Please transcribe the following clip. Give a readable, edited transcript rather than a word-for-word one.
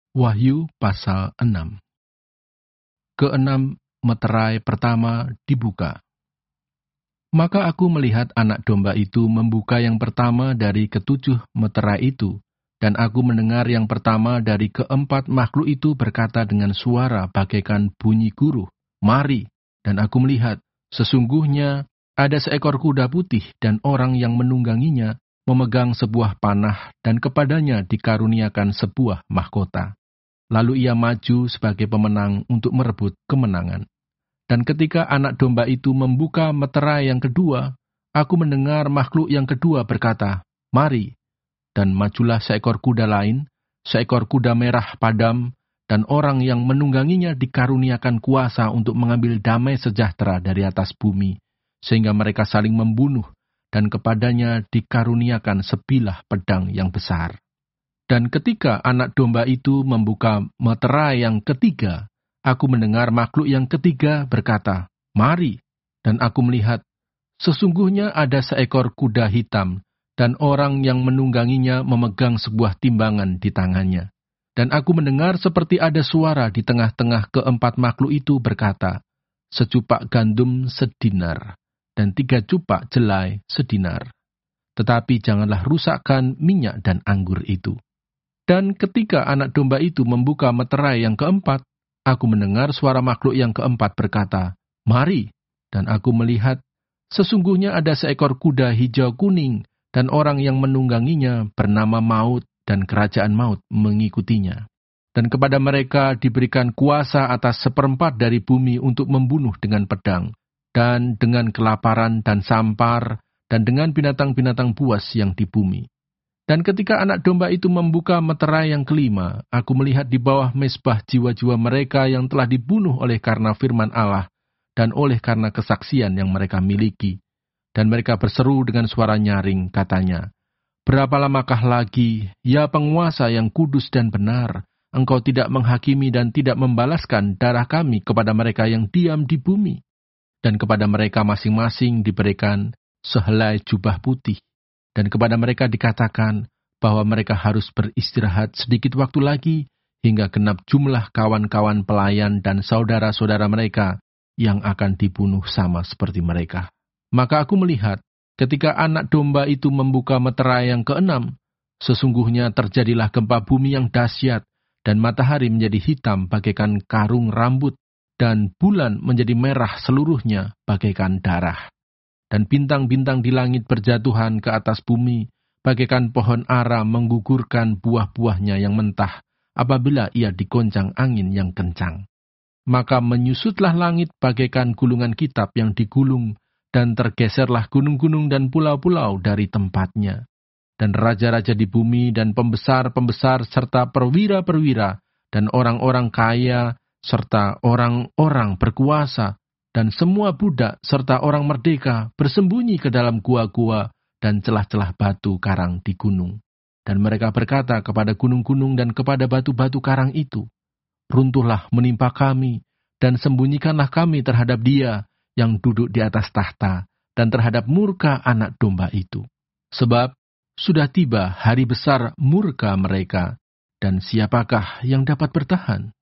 Wahyu pasal 6. Keenam meterai pertama dibuka. Maka aku melihat anak domba itu membuka yang pertama dari ketujuh meterai itu, dan aku mendengar yang pertama dari keempat makhluk itu berkata dengan suara bagaikan bunyi guruh, "Mari!" Dan aku melihat, sesungguhnya ada seekor kuda putih dan orang yang menungganginya memegang sebuah panah dan kepadanya dikaruniakan sebuah mahkota. Lalu ia maju sebagai pemenang untuk merebut kemenangan. Dan ketika anak domba itu membuka meterai yang kedua, aku mendengar makhluk yang kedua berkata, "Mari!" Dan majulah seekor kuda lain, seekor kuda merah padam, dan orang yang menungganginya dikaruniakan kuasa untuk mengambil damai sejahtera dari atas bumi, sehingga mereka saling membunuh, dan kepadanya dikaruniakan sebilah pedang yang besar. Dan ketika anak domba itu membuka meterai yang ketiga, aku mendengar makhluk yang ketiga berkata, "Mari!" Dan aku melihat, sesungguhnya ada seekor kuda hitam, dan orang yang menungganginya memegang sebuah timbangan di tangannya. Dan aku mendengar seperti ada suara di tengah-tengah keempat makhluk itu berkata, "Secupak gandum sedinar, dan 3 cupak jelai sedinar. Tetapi janganlah rusakkan minyak dan anggur itu." Dan ketika anak domba itu membuka meterai yang keempat, aku mendengar suara makhluk yang keempat berkata, "Mari!" Dan aku melihat, sesungguhnya ada seekor kuda hijau kuning, dan orang yang menungganginya bernama Maut, dan kerajaan maut mengikutinya. Dan kepada mereka diberikan kuasa atas 1/4 dari bumi untuk membunuh dengan pedang, dan dengan kelaparan dan sampar, dan dengan binatang-binatang buas yang di bumi. Dan ketika anak domba itu membuka meterai yang kelima, aku melihat di bawah mezbah jiwa-jiwa mereka yang telah dibunuh oleh karena firman Allah, dan oleh karena kesaksian yang mereka miliki. Dan mereka berseru dengan suara nyaring, katanya, "Berapa lamakah lagi, ya penguasa yang kudus dan benar, engkau tidak menghakimi dan tidak membalaskan darah kami kepada mereka yang diam di bumi?" Dan kepada mereka masing-masing diberikan sehelai jubah putih. Dan kepada mereka dikatakan bahwa mereka harus beristirahat sedikit waktu lagi hingga genap jumlah kawan-kawan pelayan dan saudara-saudara mereka yang akan dibunuh sama seperti mereka. Maka aku melihat, ketika anak domba itu membuka meterai yang keenam, sesungguhnya terjadilah gempa bumi yang dahsyat, dan matahari menjadi hitam bagaikan karung rambut, dan bulan menjadi merah seluruhnya bagaikan darah. Dan bintang-bintang di langit berjatuhan ke atas bumi, bagaikan pohon ara menggugurkan buah-buahnya yang mentah, apabila ia digoncang angin yang kencang. Maka menyusutlah langit bagaikan gulungan kitab yang digulung, dan tergeserlah gunung-gunung dan pulau-pulau dari tempatnya. Dan raja-raja di bumi dan pembesar-pembesar serta perwira-perwira, dan orang-orang kaya, serta orang-orang berkuasa, dan semua budak serta orang merdeka bersembunyi ke dalam gua-gua dan celah-celah batu karang di gunung. Dan mereka berkata kepada gunung-gunung dan kepada batu-batu karang itu, "Runtuhlah menimpa kami, dan sembunyikanlah kami terhadap Dia yang duduk di atas tahta, dan terhadap murka anak domba itu. Sebab sudah tiba hari besar murka mereka, dan siapakah yang dapat bertahan?"